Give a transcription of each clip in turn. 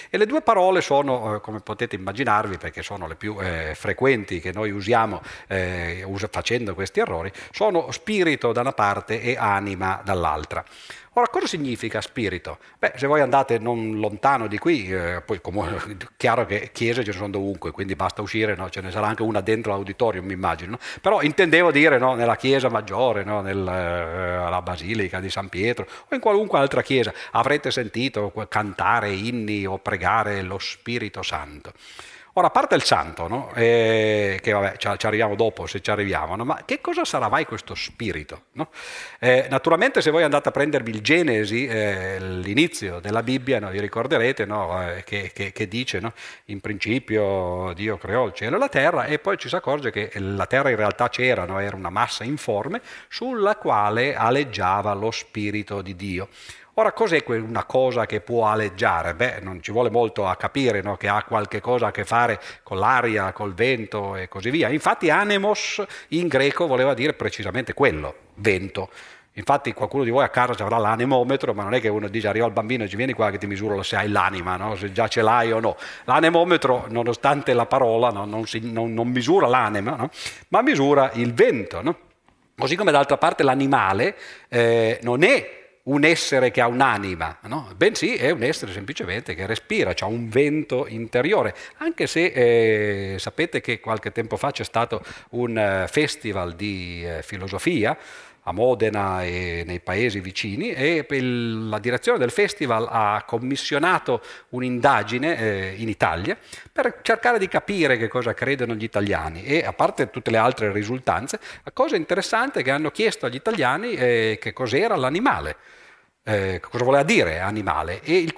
E le due parole sono, come potete immaginarvi, perché sono le più frequenti che noi usiamo facendo questi errori, sono spirito da una parte e anima dall'altra. Ora, cosa significa spirito? Beh, se voi andate non lontano di qui, poi comunque chiaro che chiese ce ne sono dovunque, quindi basta uscire, no? Ce ne sarà anche una dentro l'auditorium, mi immagino. No? Però intendevo dire, no, nella chiesa maggiore, no, nella basilica di San Pietro o in qualunque altra chiesa, avrete sentito cantare inni o pregare lo Spirito Santo. Ora, a parte il santo, no? Che vabbè, ci arriviamo dopo se ci arriviamo, no? Ma che cosa sarà mai questo spirito? No? Naturalmente se voi andate a prendervi il Genesi, l'inizio della Bibbia, no? Vi ricorderete, no? Che dice, no? In principio Dio creò il cielo e la terra, e poi ci si accorge che la terra in realtà c'era, no? Era una massa informe sulla quale aleggiava lo spirito di Dio. Ora, cos'è una cosa che può aleggiare? Beh, non ci vuole molto a capire, no? Che ha qualche cosa a che fare con l'aria, col vento e così via. Infatti anemos in greco voleva dire precisamente quello, vento. Infatti qualcuno di voi a casa avrà l'anemometro, ma non è che uno dice arriva il bambino e ci vieni qua che ti misuro se hai l'anima, no? Se già ce l'hai o no. L'anemometro, nonostante la parola, no? Non misura l'anima, no? Ma misura il vento. No? Così come d'altra parte l'animale non è un essere che ha un'anima, no? Bensì è un essere semplicemente che respira, ha un vento interiore, anche se sapete che qualche tempo fa c'è stato un festival di filosofia a Modena e nei paesi vicini, e la direzione del festival ha commissionato un'indagine in Italia per cercare di capire che cosa credono gli italiani, e a parte tutte le altre risultanze, la cosa interessante è che hanno chiesto agli italiani che cos'era l'animale. Cosa voleva dire animale, e il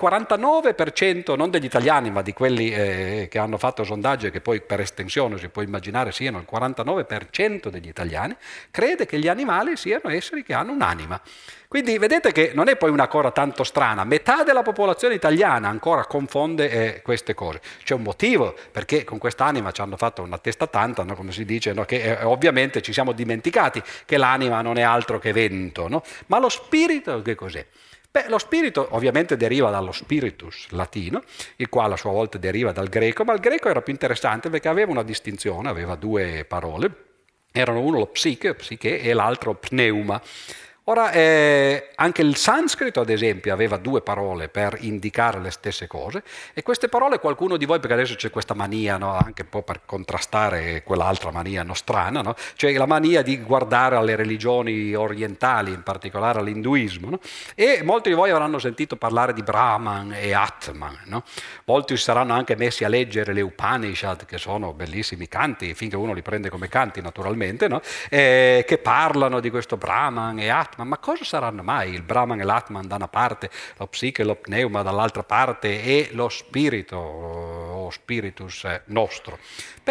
49% non degli italiani ma di quelli che hanno fatto sondaggio, che poi per estensione si può immaginare siano il 49% degli italiani, crede che gli animali siano esseri che hanno un'anima. Quindi vedete che non è poi una cosa tanto strana, metà della popolazione italiana ancora confonde queste cose. C'è un motivo perché con quest'anima ci hanno fatto una testa tanta, no? Come si dice, no? Che ovviamente ci siamo dimenticati che l'anima non è altro che vento, no? Ma lo spirito che cos'è? Beh, lo spirito ovviamente deriva dallo spiritus latino, il quale a sua volta deriva dal greco, ma il greco era più interessante perché aveva una distinzione, aveva due parole, erano uno lo psiche e l'altro pneuma. Ora, anche il sanscrito, ad esempio, aveva due parole per indicare le stesse cose, e queste parole qualcuno di voi, perché adesso c'è questa mania, no, anche un po' per contrastare quell'altra mania nostrana, no, cioè la mania di guardare alle religioni orientali, in particolare all'induismo, no, e molti di voi avranno sentito parlare di Brahman e Atman, no? Molti si saranno anche messi a leggere le Upanishad, che sono bellissimi canti, finché uno li prende come canti naturalmente, no, che parlano di questo Brahman e Atman. Ma cosa saranno mai il Brahman e l'Atman da una parte, lo psiche e lo pneuma dall'altra parte, e lo spirito o spiritus nostro?